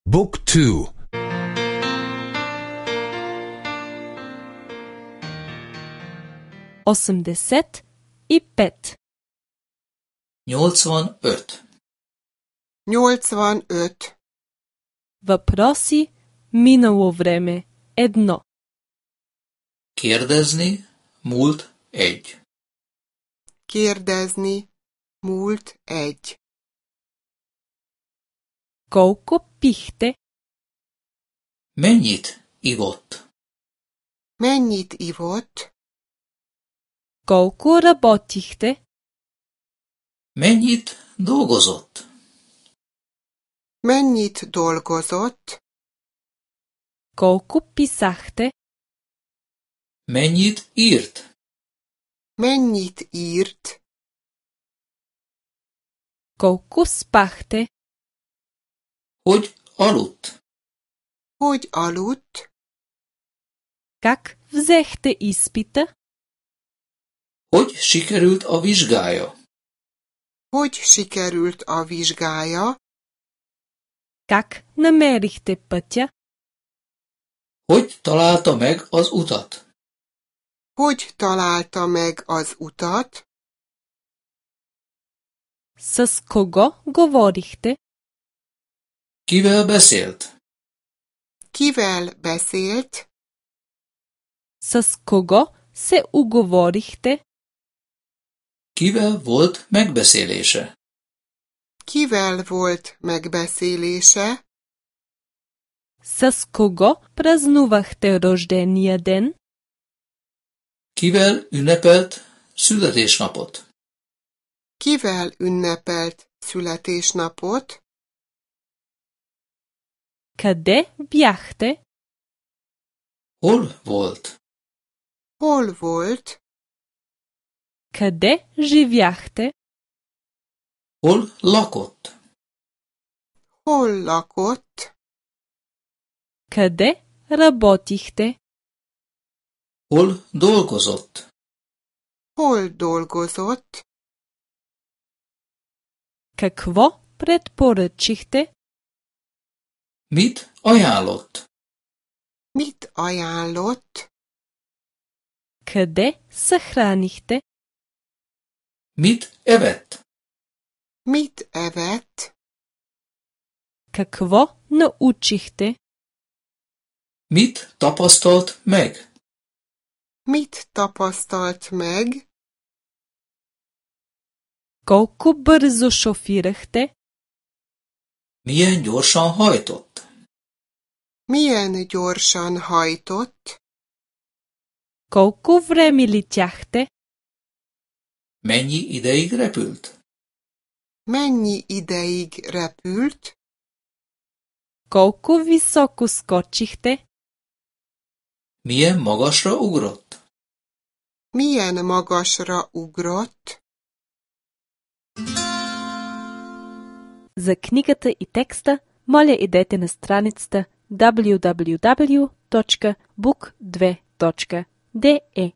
Book 2. 85. 85. 85. Въпроси минало време 1. Kérdezni, múlt 1. Kérdezni, múlt 1. Колко пихте? Mennyit ivott? Mennyit ivott? Колко работихте? Mennyit dolgozott? Mennyit dolgozott? Колко писахте? Mennyit írt? Mennyit írt? Колко спахте? Hogy aludt? Hogy aludt? Как взехте изпита? Hogy sikerült a vizsgája? Hogy sikerült a vizsgája? Как намерихте пътя? Hogy találta meg az utat? Hogy találta meg az utat? С кого говорихте? Kivel beszélt? Kivel beszélt? С кого се уговорихте? Kivel volt megbeszélése? Kivel volt megbeszélése? С кого празнувахте рождения ден? Kivel ünnepelt születésnapot? Kivel ünnepelt születésnapot? Къде бяхте? Hol volt? Hol volt? Къде живяхте? Hol lakott? Hol lakott? Къде работихте? Hol dolgozott? Hol dolgozott? Какво предпоръчихте? Mit ajánlott? Mit ajánlott? Къде съхранихте? Mit evett? Mit evett? Какво научихте? Mit tapasztalt meg? Mit tapasztalt meg? Колко бързо шофирахте? Milyen gyorsan hajtott? Milyen gyorsan hajtott? Колко време летяхте? Mennyi ideig repült? Mennyi ideig repült? Колко високо скочихте? Milyen magasra ugrott? Milyen magasra ugrott? За книгата и текста, моля идете на страницата www.book2.de